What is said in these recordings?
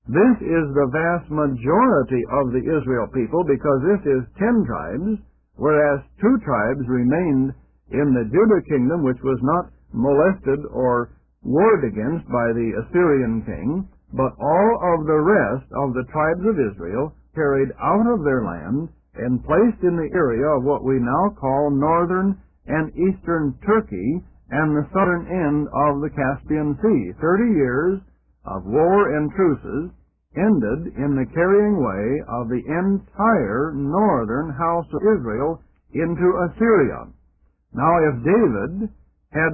This is the vast majority of the Israel people, because this is 10 tribes, whereas 2 tribes remained in the Judah kingdom, which was not molested or warred against by the Assyrian king, but all of the rest of the tribes of Israel carried out of their land and placed in the area of what we now call northern and eastern Turkey and the southern end of the Caspian Sea. 30 years of war and truces ended in the carrying away of the entire northern house of Israel into Assyria. Now, if David had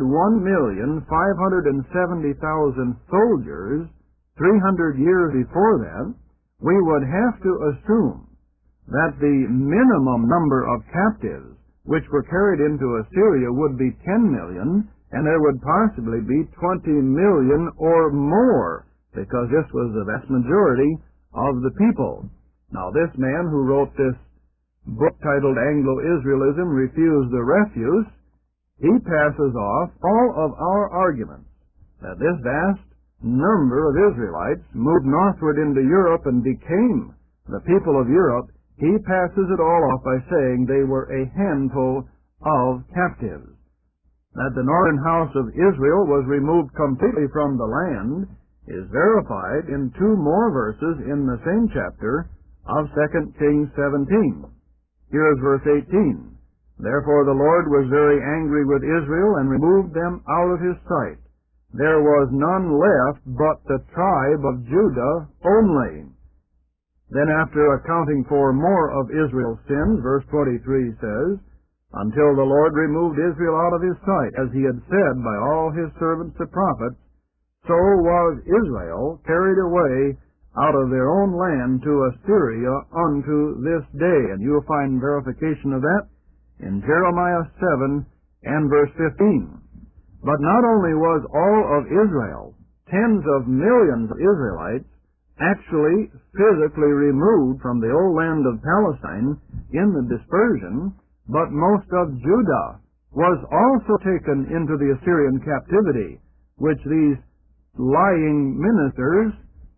1,570,000 soldiers 300 years before that, we would have to assume that the minimum number of captives which were carried into Assyria would be 10 million, and there would possibly be 20 million or more, because this was the vast majority of the people. Now, this man who wrote this book titled Anglo-Israelism, Refuse the Refuse, he passes off all of our arguments that this vast number of Israelites moved northward into Europe and became the people of Europe. He passes it all off by saying they were a handful of captives. That the northern house of Israel was removed completely from the land is verified in 2 more verses in the same chapter of 2 Kings 17. Here is verse 18. Therefore the Lord was very angry with Israel and removed them out of his sight. There was none left but the tribe of Judah only. Then after accounting for more of Israel's sins, verse 23 says, until the Lord removed Israel out of his sight, as he had said by all his servants the prophets, so was Israel carried away out of their own land to Assyria unto this day. And you will find verification of that in Jeremiah 7 and verse 15. But not only was all of Israel, tens of millions of Israelites, actually physically removed from the old land of Palestine in the dispersion, but most of Judah was also taken into the Assyrian captivity, which these lying ministers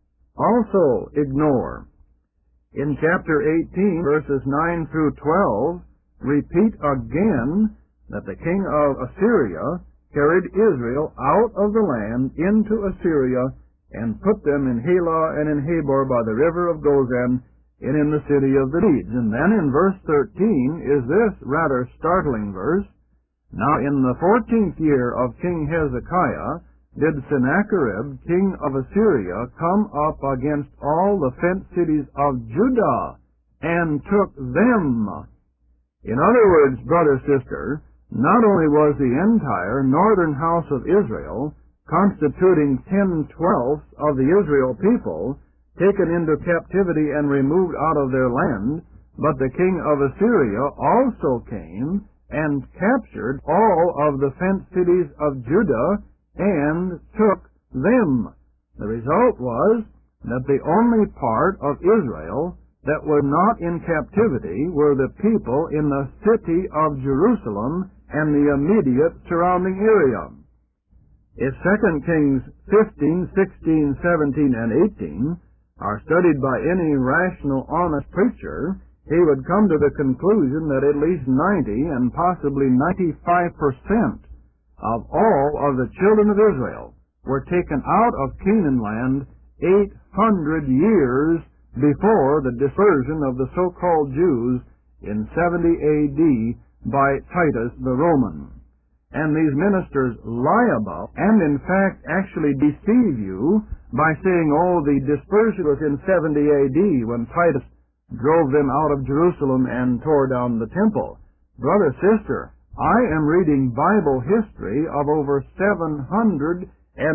also ignore. In chapter 18, verses 9 through 12, repeat again that the king of Assyria carried Israel out of the land into Assyria and put them in Halah and in Habor by the river of Gozan and in the city of the Medes. And then in verse 13 is this rather startling verse. Now in the 14th year of King Hezekiah did Sennacherib, king of Assyria, come up against all the fenced cities of Judah and took them. In other words, brother, sister, not only was the entire northern house of Israel, constituting 10/12 of the Israel people, taken into captivity and removed out of their land, but the king of Assyria also came and captured all of the fenced cities of Judah and took them. The result was that the only part of Israel that were not in captivity were the people in the city of Jerusalem and the immediate surrounding area. If 2 Kings 15, 16, 17, and 18 are studied by any rational, honest preacher, he would come to the conclusion that at least 90 and possibly 95% of all of the children of Israel were taken out of Canaan land 800 years before the dispersion of the so-called Jews in 70 A.D. by Titus the Roman. And these ministers lie about, and in fact actually deceive you by saying, oh, the dispersion was in 70 A.D. when Titus drove them out of Jerusalem and tore down the temple. Brother, sister, I am reading Bible history of over 720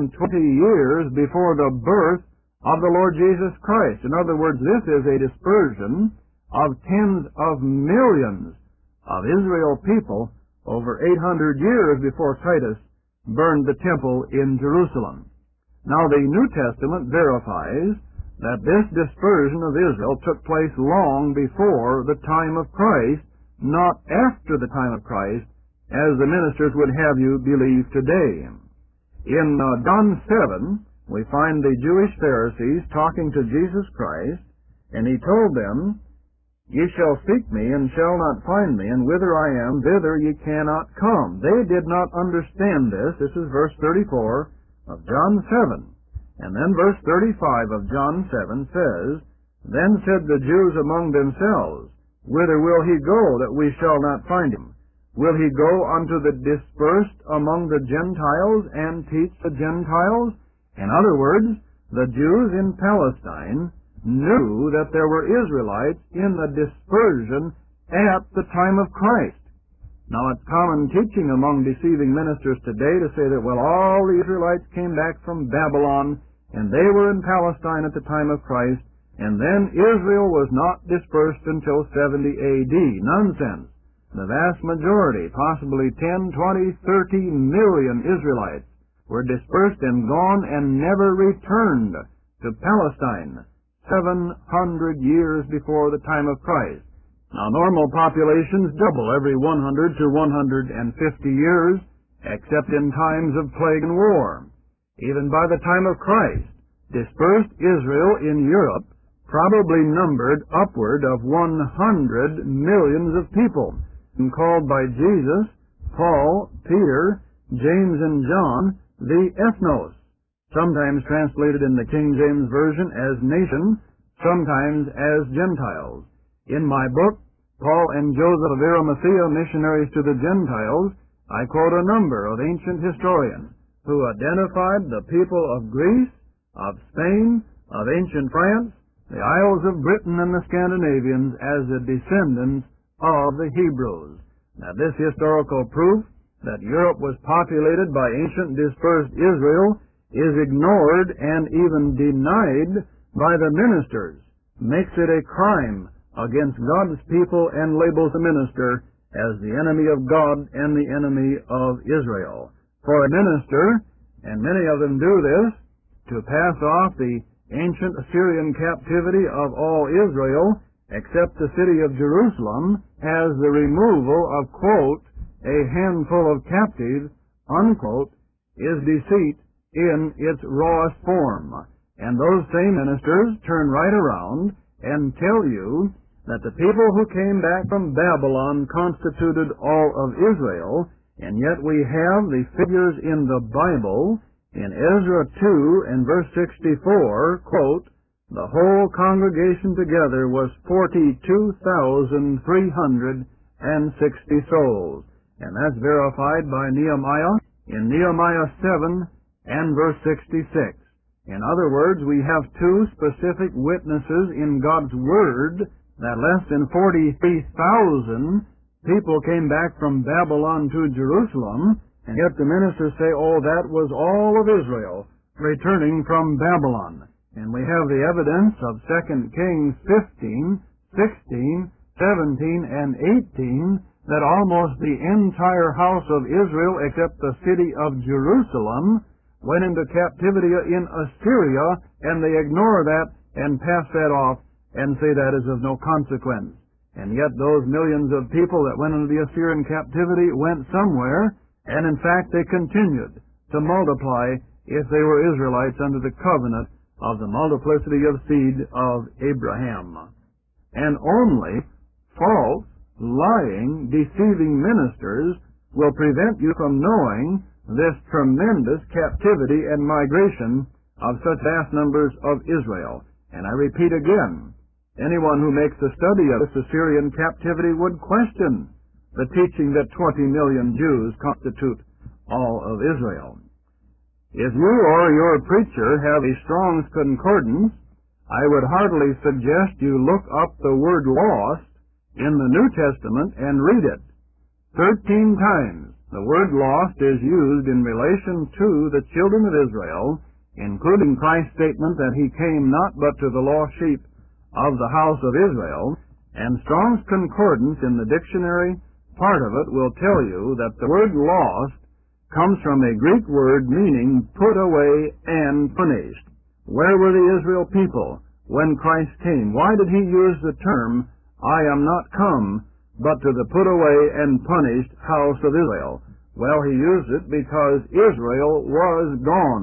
years before the birth of the Lord Jesus Christ. In other words, this is a dispersion of tens of millions of Israel people over 800 years before Titus burned the temple in Jerusalem. Now, the New Testament verifies that this dispersion of Israel took place long before the time of Christ, not after the time of Christ, as the ministers would have you believe today. In John 7, we find the Jewish Pharisees talking to Jesus Christ, and he told them, "Ye shall seek me, and shall not find me, and whither I am, thither ye cannot come." They did not understand this. This is verse 34 of John 7. And then verse 35 of John 7 says, "Then said the Jews among themselves, Whither will he go, that we shall not find him? Will he go unto the dispersed among the Gentiles, and teach the Gentiles?" In other words, the Jews in Palestine knew that there were Israelites in the dispersion at the time of Christ. Now, it's common teaching among deceiving ministers today to say that, well, all the Israelites came back from Babylon, and they were in Palestine at the time of Christ, and then Israel was not dispersed until 70 A.D. Nonsense. The vast majority, possibly 10, 20, 30 million Israelites, were dispersed and gone and never returned to Palestine 700 years before the time of Christ. Now, normal populations double every 100 to 150 years, except in times of plague and war. Even by the time of Christ, dispersed Israel in Europe probably numbered upward of 100 millions of people, and called by Jesus, Paul, Peter, James, and John the ethnos, sometimes translated in the King James Version as nation, sometimes as Gentiles. In my book, Paul and Joseph of Arimathea, Missionaries to the Gentiles, I quote a number of ancient historians who identified the people of Greece, of Spain, of ancient France, the Isles of Britain, and the Scandinavians as the descendants of the Hebrews. Now, this historical proof that Europe was populated by ancient dispersed Israel is ignored and even denied by the ministers, makes it a crime against God's people, and labels the minister as the enemy of God and the enemy of Israel. For a minister, and many of them do this, to pass off the ancient Assyrian captivity of all Israel, except the city of Jerusalem, as the removal of, quote, a handful of captives, unquote, is deceit in its rawest form. And those same ministers turn right around and tell you that the people who came back from Babylon constituted all of Israel, and yet we have the figures in the Bible, in Ezra 2 and verse 64, quote, "The whole congregation together was 42,360 souls." And that's verified by Nehemiah in Nehemiah 7 and verse 66. In other words, we have two specific witnesses in God's Word that less than 43,000 people came back from Babylon to Jerusalem, and yet the ministers say, oh, that was all of Israel returning from Babylon. And we have the evidence of 2 Kings 15, 16, 17, and 18 that almost the entire house of Israel, except the city of Jerusalem, went into captivity in Assyria, and they ignore that and pass that off and say that is of no consequence. And yet those millions of people that went into the Assyrian captivity went somewhere, and in fact they continued to multiply if they were Israelites under the covenant of the multiplicity of seed of Abraham. And only false, lying, deceiving ministers will prevent you from knowing this tremendous captivity and migration of such vast numbers of Israel. And I repeat again, anyone who makes a study of this Assyrian captivity would question the teaching that 20 million Jews constitute all of Israel. If you or your preacher have a Strong's Concordance, I would heartily suggest you look up the word lost in the New Testament and read it. 13 times the word lost is used in relation to the children of Israel, including Christ's statement that he came not but to the lost sheep of the house of Israel, and Strong's Concordance in the dictionary, part of it, will tell you that the word lost comes from a Greek word meaning put away and punished. Where were the Israel people when Christ came? Why did he use the term, I am not come, but to the put away and punished house of Israel? Well, he used it because Israel was gone.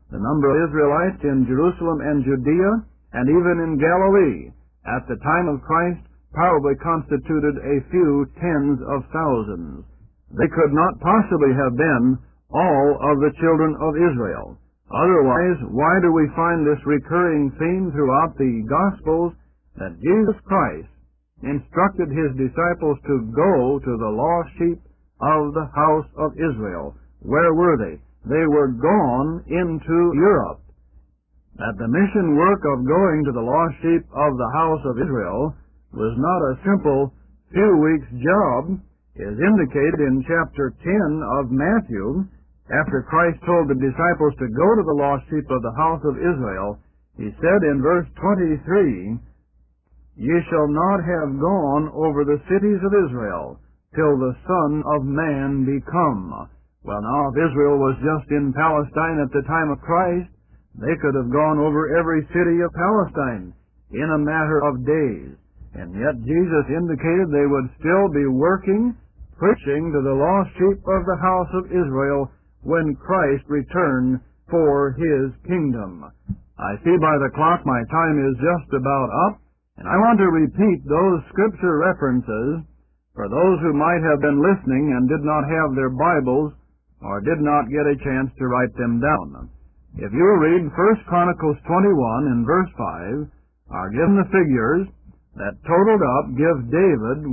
The number of Israelites in Jerusalem and Judea, and even in Galilee, at the time of Christ, probably constituted a few tens of thousands. They could not possibly have been all of the children of Israel. Otherwise, why do we find this recurring theme throughout the Gospels that Jesus Christ instructed his disciples to go to the lost sheep of the house of Israel? Where were they? They were gone into Europe. That the mission work of going to the lost sheep of the house of Israel was not a simple few weeks job is indicated in chapter 10 of Matthew. After Christ told the disciples to go to the lost sheep of the house of Israel, he said in verse 23, "Ye shall not have gone over the cities of Israel till the Son of Man be come." Well, now, if Israel was just in Palestine at the time of Christ, they could have gone over every city of Palestine in a matter of days. And yet Jesus indicated they would still be working, preaching to the lost sheep of the house of Israel when Christ returned for his kingdom. I see by the clock my time is just about up, and I want to repeat those scripture references for those who might have been listening and did not have their Bibles or did not get a chance to write them down. If you will read 1 Chronicles 21 and verse 5, are given the figures that totaled up give David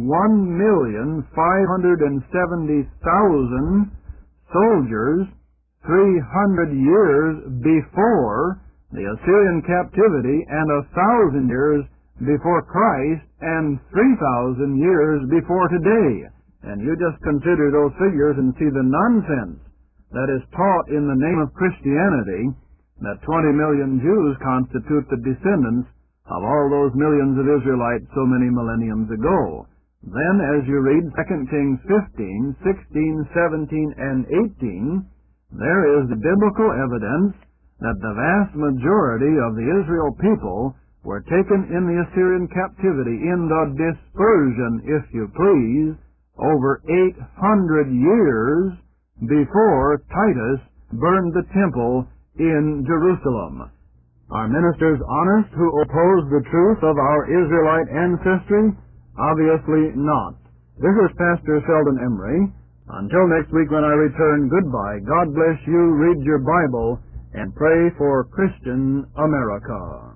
1,570,000 soldiers 300 years before the Assyrian captivity and 1,000 years before Christ and 3,000 years before today. And you just consider those figures and see the nonsense that is taught in the name of Christianity, that 20 million Jews constitute the descendants of all those millions of Israelites so many millenniums ago. Then, as you read 2 Kings 15, 16, 17, and 18, there is the biblical evidence that the vast majority of the Israel people were taken in the Assyrian captivity, in the dispersion, if you please, over 800 years before Titus burned the temple in Jerusalem. Are ministers honest who oppose the truth of our Israelite ancestry? Obviously not. This is Pastor Sheldon Emery. Until next week when I return, goodbye. God bless you. Read your Bible and pray for Christian America.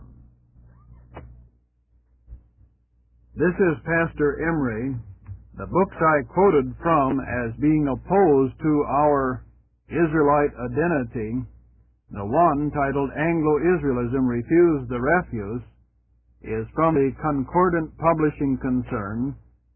This is Pastor Emery. The books I quoted from as being opposed to our Israelite identity, the one titled Anglo-Israelism Refused the Refuse, is from the Concordant Publishing Concern,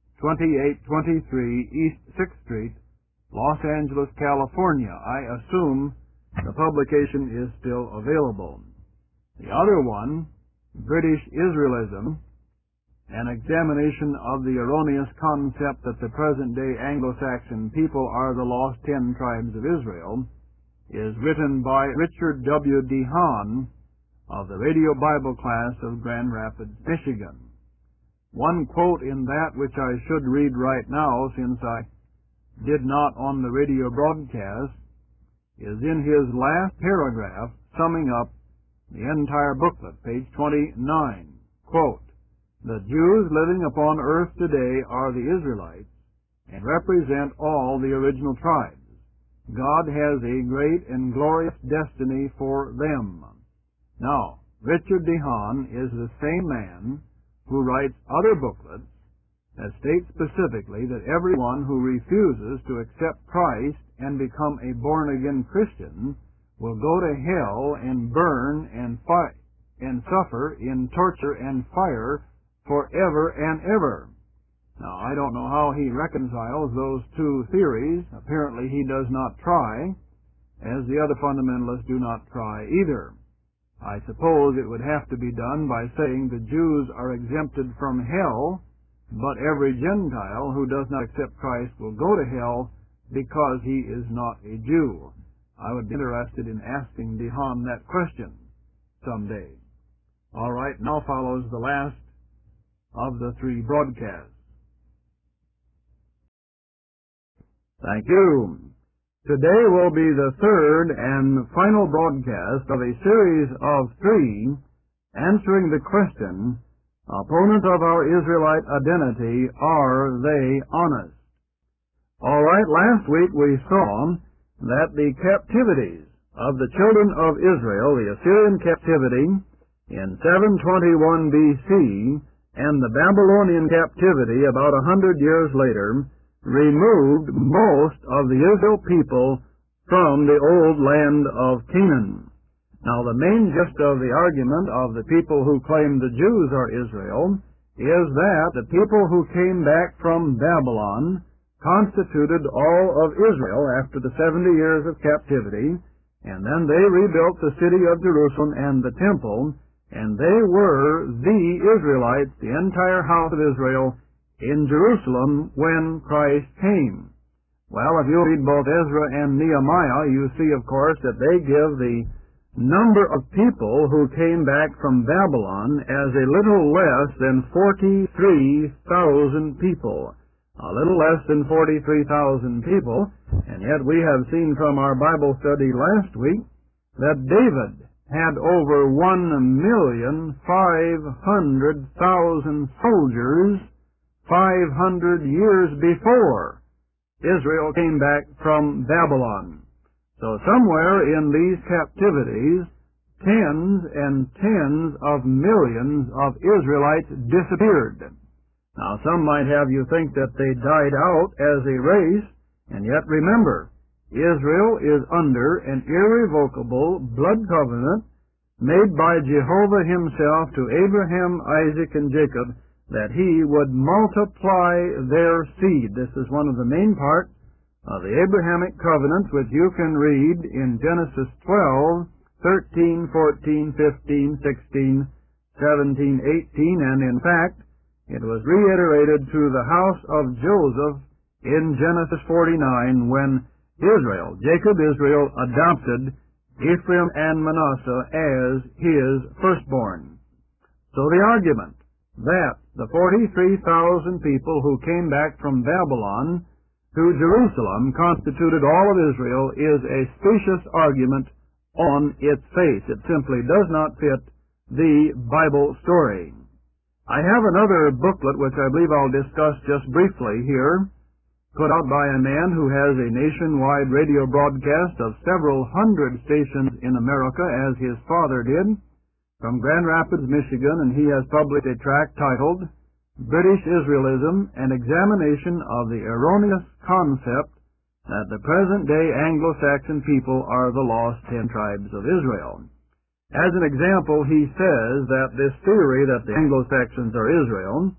2823 East 6th Street, Los Angeles, California. I assume the publication is still available. The other one, British Israelism, an examination of the erroneous concept that the present-day Anglo-Saxon people are the lost 10 tribes of Israel, is written by Richard W. DeHaan of the Radio Bible class of Grand Rapids, Michigan. One quote in that which I should read right now, since I did not on the radio broadcast, is in his last paragraph, summing up the entire booklet, page 29. Quote, "The Jews living upon earth today are the Israelites and represent all the original tribes. God has a great and glorious destiny for them." Now, Richard DeHaan is the same man who writes other booklets that state specifically that everyone who refuses to accept Christ and become a born-again Christian will go to hell and burn and fight and suffer in torture and fire forever and ever. Now, I don't know how he reconciles those two theories. Apparently he does not try, as the other fundamentalists do not try either. I suppose it would have to be done by saying the Jews are exempted from hell, but every Gentile who does not accept Christ will go to hell because he is not a Jew. I would be interested in asking DeHaan that question someday. All right, now follows the last of the 3 broadcasts. Thank you. Today will be the third and final broadcast of a series of 3 answering the question, opponents of our Israelite identity, are they honest? All right, last week we saw that the captivities of the children of Israel, the Assyrian captivity in 721 BC, and the Babylonian captivity about 100 years later, removed most of the Israel people from the old land of Canaan. Now, the main gist of the argument of the people who claim the Jews are Israel is that the people who came back from Babylon constituted all of Israel after the 70 years of captivity, and then they rebuilt the city of Jerusalem and the temple, and they were the Israelites, the entire house of Israel, in Jerusalem when Christ came. Well, if you read both Ezra and Nehemiah, you see, of course, that they give the number of people who came back from Babylon as a little less than 43,000 people. A little less than 43,000 people, and yet we have seen from our Bible study last week that David had over 1,500,000 soldiers 500 years before Israel came back from Babylon. So somewhere in these captivities, tens and tens of millions of Israelites disappeared. Now, some might have you think that they died out as a race, and yet remember, Israel is under an irrevocable blood covenant made by Jehovah himself to Abraham, Isaac, and Jacob, that he would multiply their seed. This is one of the main parts of the Abrahamic covenants, which you can read in Genesis 12, 13, 14, 15, 16, 17, 18, and in fact, it was reiterated to the house of Joseph in Genesis 49 when Jacob Israel, adopted Ephraim and Manasseh as his firstborn. So the argument that the 43,000 people who came back from Babylon to Jerusalem constituted all of Israel is a specious argument on its face. It simply does not fit the Bible story. I have another booklet which I believe I'll discuss just briefly here, put out by a man who has a nationwide radio broadcast of several hundred stations in America, as his father did, from Grand Rapids, Michigan, and he has published a tract titled British Israelism, an Examination of the Erroneous Concept that the Present-Day Anglo-Saxon People are the Lost 10 Tribes of Israel. As an example, he says that this theory that the Anglo-Saxons are Israel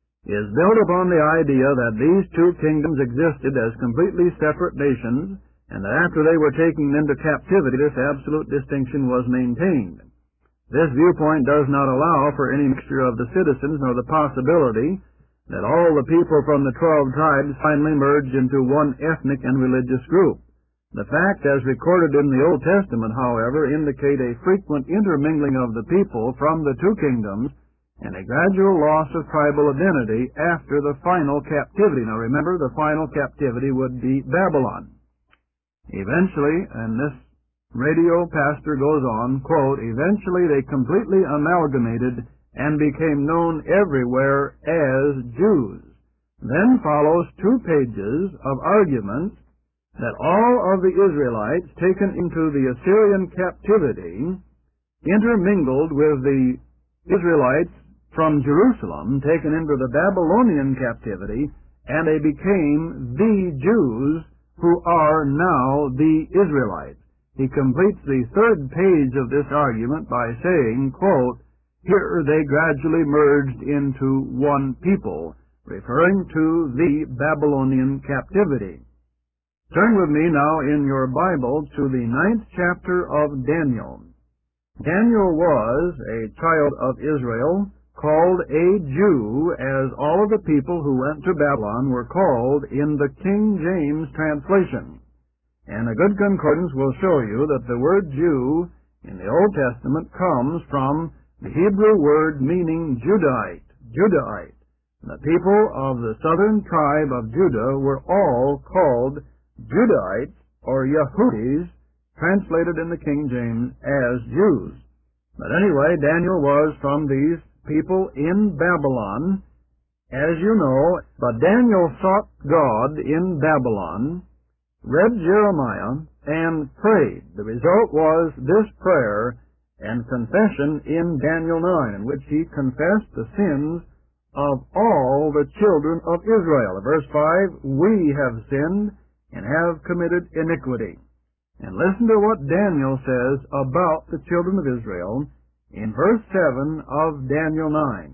is built upon the idea that these two kingdoms existed as completely separate nations, and that after they were taken into captivity, this absolute distinction was maintained. This viewpoint does not allow for any mixture of the citizens, nor the possibility that all the people from the 12 tribes finally merged into one ethnic and religious group. The facts, as recorded in the Old Testament, however, indicate a frequent intermingling of the people from the two kingdoms and a gradual loss of tribal identity after the final captivity. Now remember, the final captivity would be Babylon. Eventually, and this radio pastor goes on, quote, eventually they completely amalgamated and became known everywhere as Jews. Then follows 2 pages of arguments that all of the Israelites taken into the Assyrian captivity intermingled with the Israelites from Jerusalem taken into the Babylonian captivity, and they became the Jews who are now the Israelites. He completes the 3rd page of this argument by saying, quote, here they gradually merged into one people, referring to the Babylonian captivity. Turn with me now in your Bible to the 9th chapter of Daniel. Daniel was a child of Israel, called a Jew, as all of the people who went to Babylon were called in the King James translation. And a good concordance will show you that the word Jew in the Old Testament comes from the Hebrew word meaning Judahite. The people of the southern tribe of Judah were all called Judahites or Yehudis, translated in the King James as Jews. But anyway, Daniel was from these people in Babylon, as you know. But Daniel sought God in Babylon, read Jeremiah, and prayed. The result was this prayer and confession in Daniel 9, in which he confessed the sins of all the children of Israel. Verse 5, we have sinned and have committed iniquity. And listen to what Daniel says about the children of Israel in verse 7 of Daniel 9.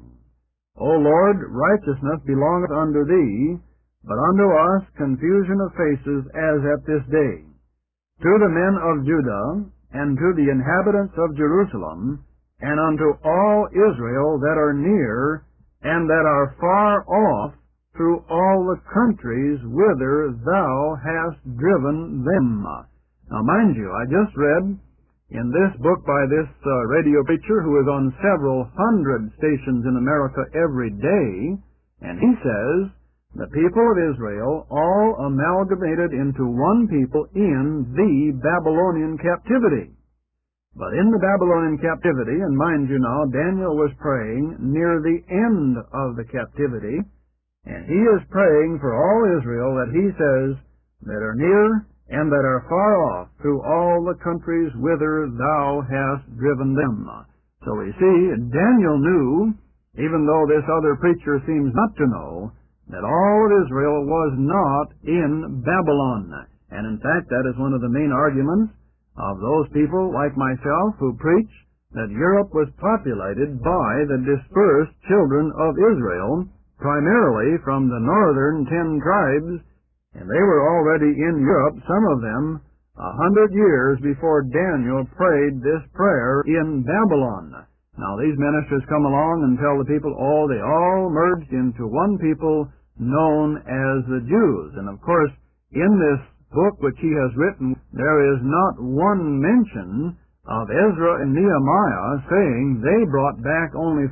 O Lord, righteousness belongeth unto thee, but unto us confusion of faces as at this day. To the men of Judah, and to the inhabitants of Jerusalem, and unto all Israel that are near, and that are far off, through all the countries whither thou hast driven them. Now mind you, I just read in this book by this radio preacher who is on several hundred stations in America every day, and he says, the people of Israel all amalgamated into one people in the Babylonian captivity. But in the Babylonian captivity, and mind you now, Daniel was praying near the end of the captivity, and he is praying for all Israel that he says, that are near and that are far off, through all the countries whither thou hast driven them. So we see, Daniel knew, even though this other preacher seems not to know, that all of Israel was not in Babylon. And in fact, that is one of the main arguments of those people like myself who preach that Europe was populated by the dispersed children of Israel, primarily from the northern 10 tribes, and they were already in Europe, some of them, 100 years before Daniel prayed this prayer in Babylon. Now these ministers come along and tell the people, oh, they all merged into one people known as the Jews. And of course, in this book which he has written, there is not one mention of Ezra and Nehemiah saying they brought back only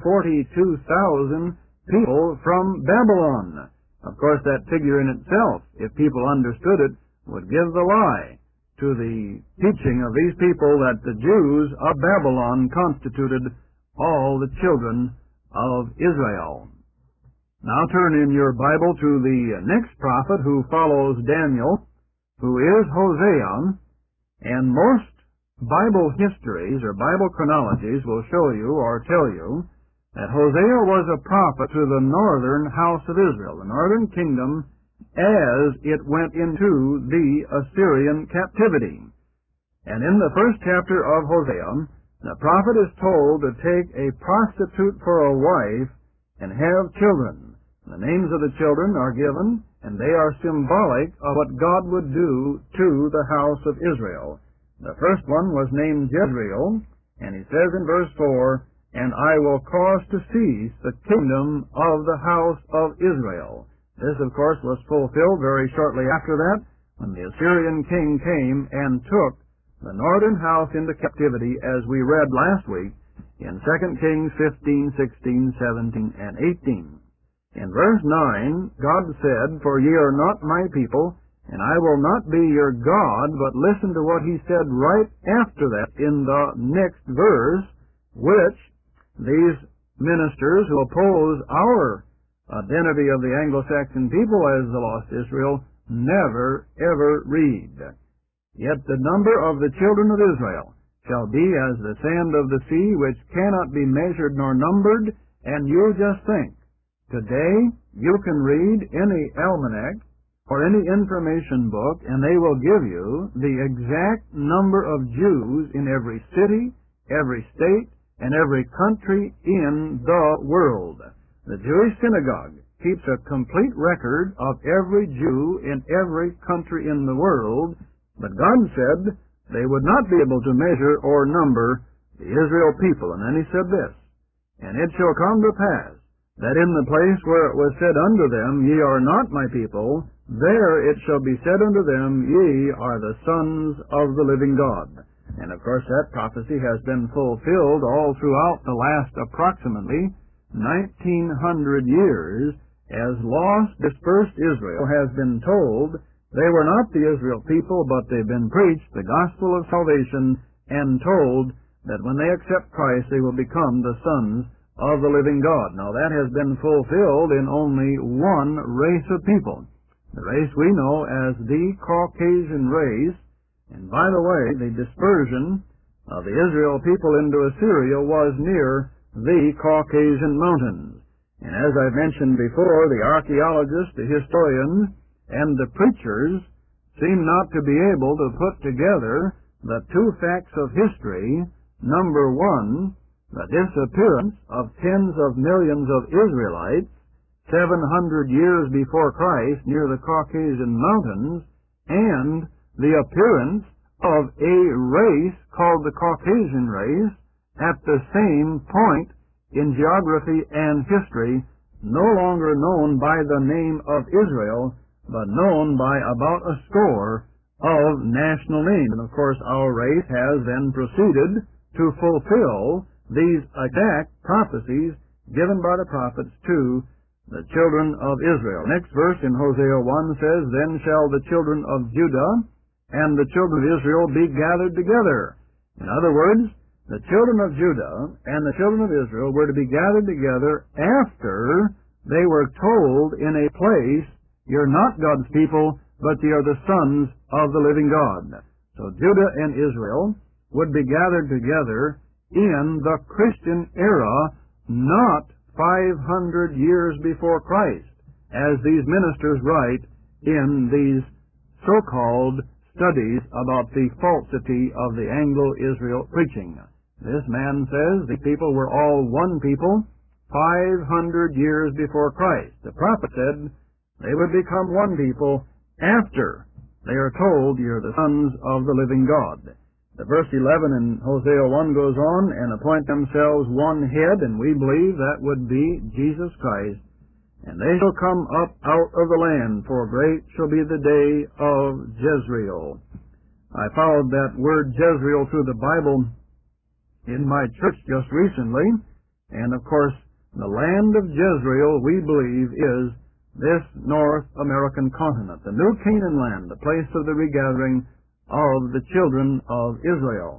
42,000 people from Babylon. Of course, that figure in itself, if people understood it, would give the lie to the teaching of these people that the Jews of Babylon constituted all the children of Israel. Now turn in your Bible to the next prophet who follows Daniel, who is Hosea, and most Bible histories or Bible chronologies will show you or tell you that Hosea was a prophet to the northern house of Israel, the northern kingdom, as it went into the Assyrian captivity. And in the first chapter of Hosea, the prophet is told to take a prostitute for a wife and have children. The names of the children are given, and they are symbolic of what God would do to the house of Israel. The first one was named Jezreel, and he says in verse 4, and I will cause to cease the kingdom of the house of Israel. This, of course, was fulfilled very shortly after that, when the Assyrian king came and took the northern house into captivity, as we read last week in 2 Kings 15, 16, 17, and 18. In verse 9, God said, for ye are not my people, and I will not be your God, but listen to what he said right after that in the next verse, which these ministers who oppose our identity of the Anglo-Saxon people as the lost Israel never, ever read. Yet the number of the children of Israel shall be as the sand of the sea, which cannot be measured nor numbered. And you just think, today you can read any almanac or any information book, and they will give you the exact number of Jews in every city, every state, and every country in the world. The Jewish synagogue keeps a complete record of every Jew in every country in the world, but God said they would not be able to measure or number the Israel people. And then he said this, and it shall come to pass that in the place where it was said unto them, ye are not my people, there it shall be said unto them, ye are the sons of the living God. And of course that prophecy has been fulfilled all throughout the last approximately 1900 years, as lost, dispersed Israel has been told They were not the Israel people, but they've been preached the gospel of salvation and told that when they accept Christ, they will become the sons of the living God. Now, that has been fulfilled in only one race of people, the race we know as the Caucasian race. And by the way, the dispersion of the Israel people into Assyria was near the Caucasian mountains. And as I've mentioned before, the archaeologists, the historians, and the preachers seem not to be able to put together the two facts of history. Number one, the disappearance of tens of millions of Israelites 700 years before Christ near the Caucasian mountains, and the appearance of a race called the Caucasian race at the same point in geography and history, no longer known by the name of Israel, but known by about a score of national names. And of course, our race has then proceeded to fulfill these exact prophecies given by the prophets to the children of Israel. Next verse in Hosea 1 says, "Then shall the children of Judah and the children of Israel be gathered together." In other words, the children of Judah and the children of Israel were to be gathered together after they were told in a place, "You're not God's people, but you are the sons of the living God." So Judah and Israel would be gathered together in the Christian era, not 500 years before Christ, as these ministers write in these so-called studies about the falsity of the Anglo-Israel preaching. This man says the people were all one people 500 years before Christ. The prophet said they would become one people after they are told, "You're the sons of the living God." The verse 11 in Hosea 1 goes on, "And appoint themselves one head," and we believe that would be Jesus Christ, "and they shall come up out of the land, for great shall be the day of Jezreel." I followed that word Jezreel through the Bible in my church just recently, and of course the land of Jezreel, we believe, is this North American continent, the New Canaan land, the place of the regathering of the children of Israel.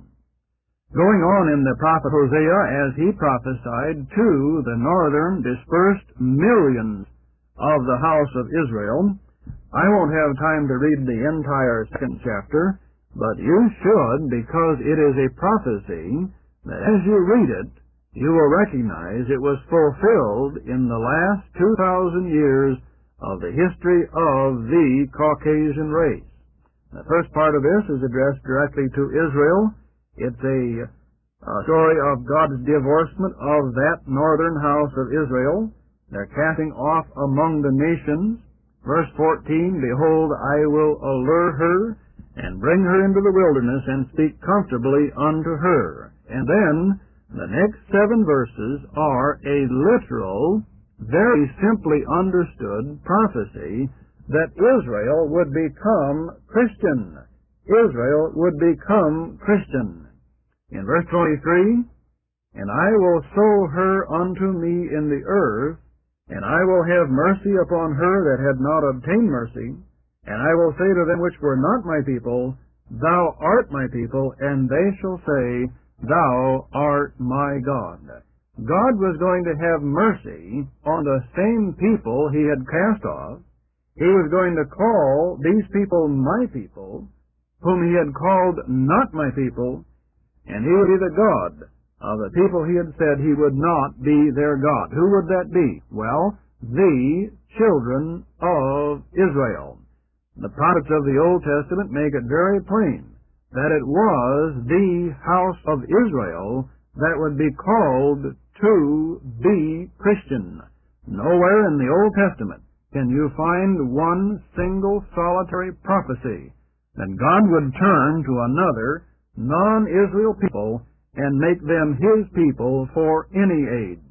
Going on in the prophet Hosea, as he prophesied to the northern dispersed millions of the house of Israel, I won't have time to read the entire second chapter, but you should, because it is a prophecy that as you read it, you will recognize it was fulfilled in the last 2,000 years of the history of the Caucasian race. The first part of this is addressed directly to Israel. It's a story of God's divorcement of that northern house of Israel. They're casting off among the nations. Verse 14, "Behold, I will allure her, and bring her into the wilderness, and speak comfortably unto her." And then the next 7 verses are a literal, very simply understood prophecy that Israel would become Christian. Israel would become Christian. In verse 23, "And I will sow her unto me in the earth, and I will have mercy upon her that had not obtained mercy, and I will say to them which were not my people, Thou art my people, and they shall say, Thou art my God." God was going to have mercy on the same people he had cast off. He was going to call these people my people, whom he had called not my people, and he would be the God of the people he had said he would not be their God. Who would that be? Well, the children of Israel. The prophets of the Old Testament make it very plain that it was the house of Israel that would be called to be Christian. Nowhere in the Old Testament can you find one single solitary prophecy that God would turn to another non-Israel people and make them his people for any age.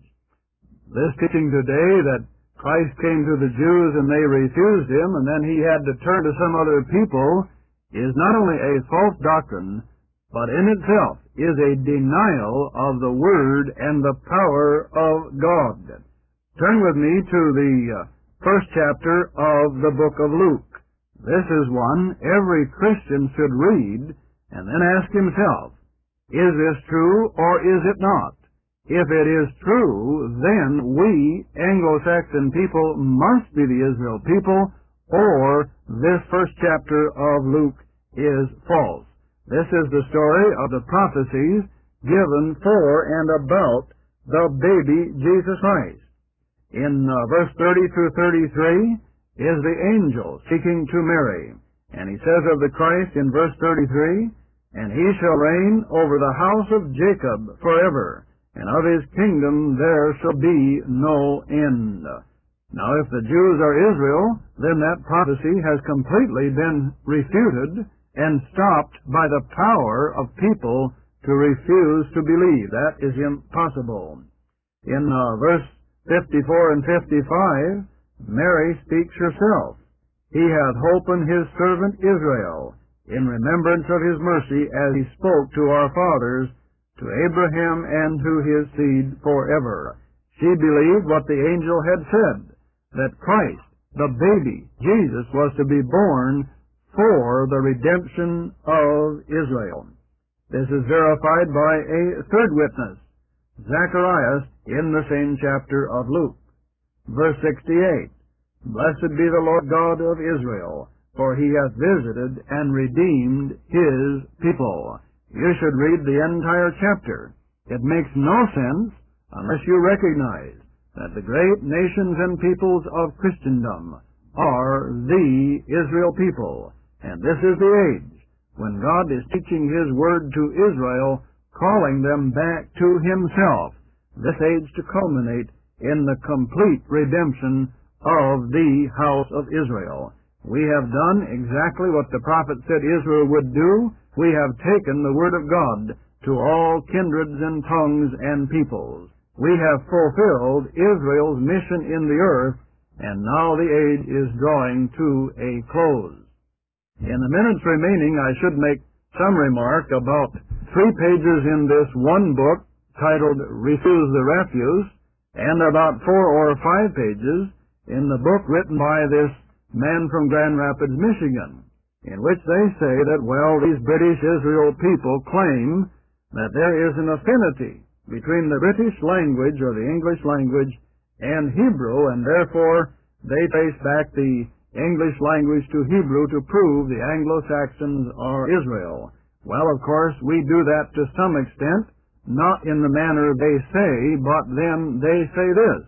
This teaching today that Christ came to the Jews and they refused him, and then he had to turn to some other people, is not only a false doctrine, but in itself is a denial of the Word and the power of God. Turn with me to the first chapter of the book of Luke. This is one every Christian should read and then ask himself, is this true or is it not? If it is true, then we, Anglo-Saxon people, must be the Israel people, or this first chapter of Luke is false. This is the story of the prophecies given for and about the baby Jesus Christ. In verse 30 through 33 is the angel speaking to Mary. And he says of the Christ in verse 33, "And he shall reign over the house of Jacob forever, and of his kingdom there shall be no end." Now, if the Jews are Israel, then that prophecy has completely been refuted and stopped by the power of people to refuse to believe. That is impossible. In verse 54 and 55, Mary speaks herself. "He hath holpen his servant Israel, in remembrance of his mercy, as he spoke to our fathers, to Abraham and to his seed forever." She believed what the angel had said, that Christ, the baby, Jesus, was to be born for the redemption of Israel. This is verified by a third witness, Zacharias, in the same chapter of Luke. Verse 68, "Blessed be the Lord God of Israel, for he hath visited and redeemed his people." You should read the entire chapter. It makes no sense unless you recognize that the great nations and peoples of Christendom are the Israel people. And this is the age when God is teaching His Word to Israel, calling them back to Himself. This age to culminate in the complete redemption of the house of Israel. We have done exactly what the prophet said Israel would do. We have taken the Word of God to all kindreds and tongues and peoples. We have fulfilled Israel's mission in the earth, and now the age is drawing to a close. In the minutes remaining, I should make some remark about 3 pages in this one book titled Refuse the Refuse, and about 4 or 5 pages in the book written by this man from Grand Rapids, Michigan, in which they say that, well, these British Israel people claim that there is an affinity between the British language or the English language and Hebrew, and therefore they trace back the English language to Hebrew to prove the Anglo-Saxons are Israel. Well, of course, we do that to some extent, not in the manner they say, but then they say this.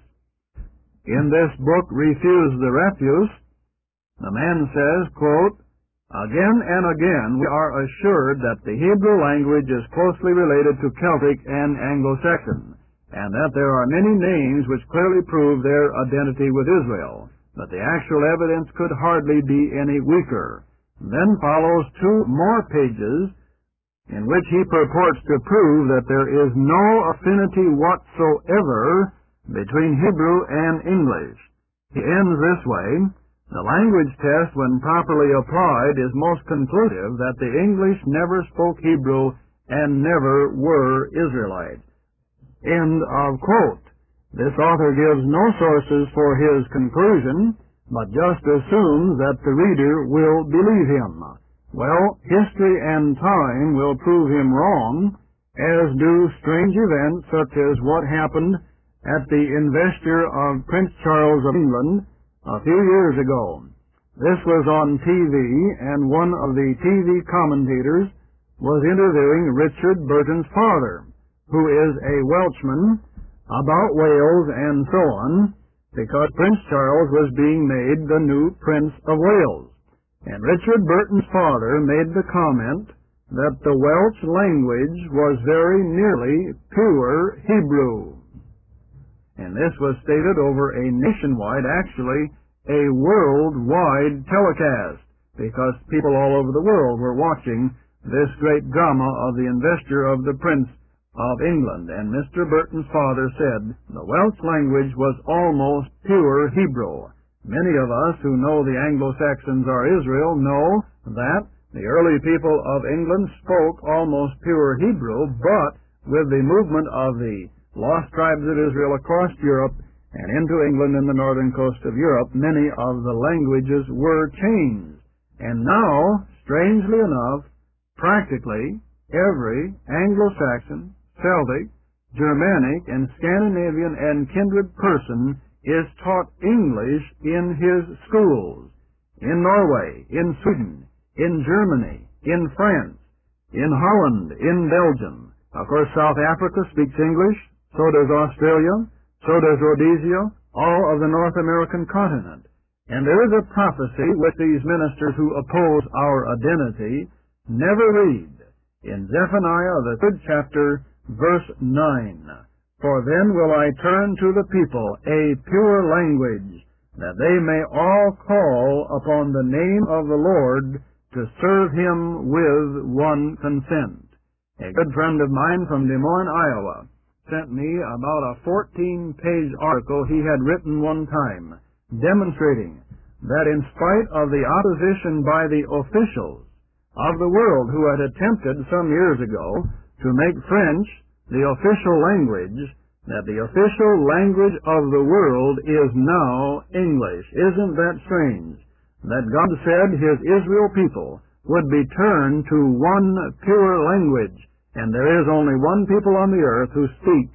In this book, Refuse the Refuse, the man says, quote, "Again and again we are assured that the Hebrew language is closely related to Celtic and Anglo-Saxon, and that there are many names which clearly prove their identity with Israel, but the actual evidence could hardly be any weaker." Then follows 2 more pages in which he purports to prove that there is no affinity whatsoever between Hebrew and English. He ends this way, "The language test, when properly applied, is most conclusive that the English never spoke Hebrew and never were Israelites." End of quote. This author gives no sources for his conclusion, but just assumes that the reader will believe him. Well, history and time will prove him wrong, as do strange events such as what happened at the investiture of Prince Charles of England a few years ago. This was on TV, and one of the TV commentators was interviewing Richard Burton's father, who is a Welshman, about Wales and so on, because Prince Charles was being made the new Prince of Wales. And Richard Burton's father made the comment that the Welsh language was very nearly pure Hebrew. And this was stated over a nationwide, actually a worldwide telecast, because people all over the world were watching this great drama of the investiture of the Prince of England. And Mr. Burton's father said the Welsh language was almost pure Hebrew. Many of us who know the Anglo-Saxons are Israel know that the early people of England spoke almost pure Hebrew, but with the movement of the lost tribes of Israel across Europe and into England and the northern coast of Europe, many of the languages were changed. And now, strangely enough, practically every Anglo-Saxon, Celtic, Germanic, and Scandinavian and kindred person is taught English in his schools. In Norway, in Sweden, in Germany, in France, in Holland, in Belgium. Of course, South Africa speaks English, so does Australia, so does Rhodesia, all of the North American continent. And there is a prophecy which these ministers who oppose our identity never read. In Zephaniah, the 3rd chapter, verse 9, "For then will I turn to the people a pure language, that they may all call upon the name of the Lord to serve him with one consent." A good friend of mine from Des Moines, Iowa, sent me about a 14-page article he had written one time, demonstrating that in spite of the opposition by the officials of the world who had attempted some years ago to make French the official language, that the official language of the world is now English. Isn't that strange? That God said his Israel people would be turned to one pure language, and there is only one people on the earth who speak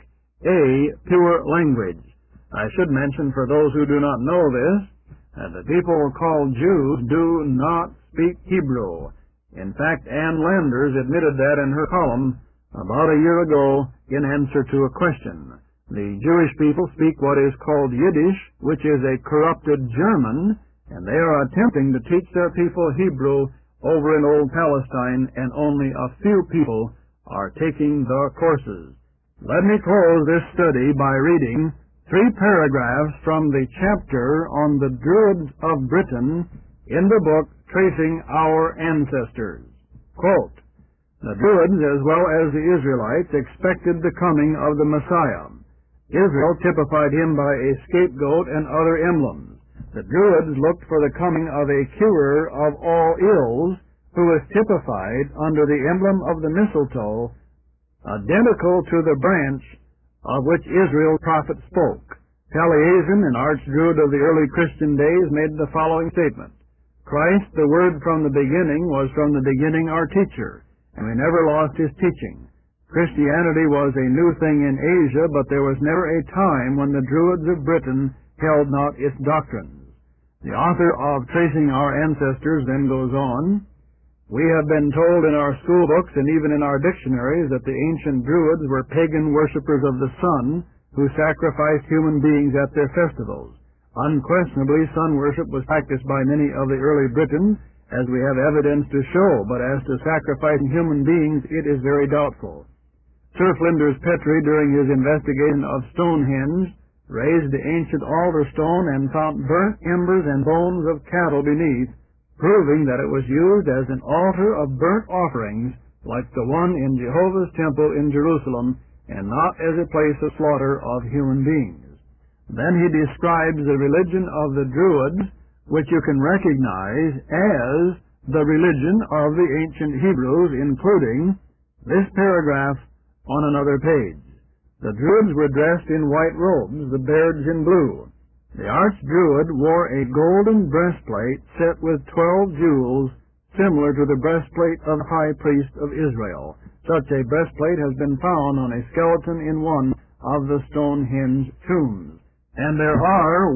a pure language. I should mention, for those who do not know this, that the people called Jews do not speak Hebrew. In fact, Ann Landers admitted that in her column about a year ago in answer to a question. The Jewish people speak what is called Yiddish, which is a corrupted German, and they are attempting to teach their people Hebrew over in Old Palestine, and only a few people are taking the courses. Let me close this study by reading 3 paragraphs from the chapter on the Druids of Britain in the book Tracing Our Ancestors. Quote, "The Druids, as well as the Israelites, expected the coming of the Messiah. Israel typified him by a scapegoat and other emblems. The Druids looked for the coming of a curer of all ills, who was typified under the emblem of the mistletoe, identical to the branch of which Israel's prophet spoke. Taliesin, an arch-druid of the early Christian days, made the following statement: Christ, the Word from the beginning, was from the beginning our teacher, and we never lost his teaching. Christianity was a new thing in Asia, but there was never a time when the Druids of Britain held not its doctrines." The author of Tracing Our Ancestors then goes on, "We have been told in our school books and even in our dictionaries that the ancient Druids were pagan worshippers of the sun who sacrificed human beings at their festivals. Unquestionably, sun worship was practiced by many of the early Britons, as we have evidence to show, but as to sacrificing human beings, it is very doubtful. Sir Flinders Petrie, during his investigation of Stonehenge, raised the ancient altar stone and found burnt embers and bones of cattle beneath, proving that it was used as an altar of burnt offerings like the one in Jehovah's temple in Jerusalem, and not as a place of slaughter of human beings. Then he describes the religion of the Druids, which you can recognize as the religion of the ancient Hebrews, including this paragraph on another page. The Druids were dressed in white robes, the Bairds in blue. The arch-Druid wore a golden breastplate set with 12 jewels, similar to the breastplate of the high priest of Israel. Such a breastplate has been found on a skeleton in one of the Stonehenge tombs. And there are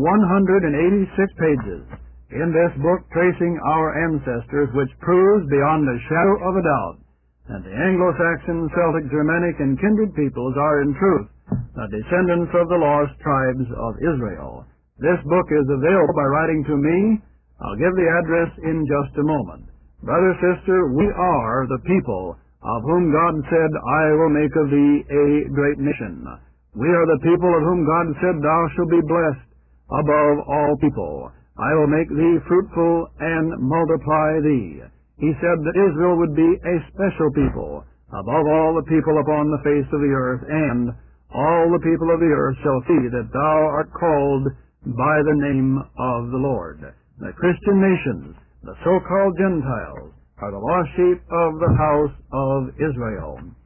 186 pages in this book Tracing Our Ancestors, which proves beyond a shadow of a doubt that the Anglo-Saxon, Celtic, Germanic, and kindred peoples are in truth the descendants of the lost tribes of Israel. This book is available by writing to me. I'll give the address in just a moment. Brother, sister, we are the people of whom God said, "I will make of thee a great nation." We are the people of whom God said, "Thou shalt be blessed above all people. I will make thee fruitful and multiply thee." He said that Israel would be a special people above all the people upon the face of the earth, and all the people of the earth shall see that thou art called by the name of the Lord. The Christian nations, the so-called Gentiles, are the lost sheep of the house of Israel.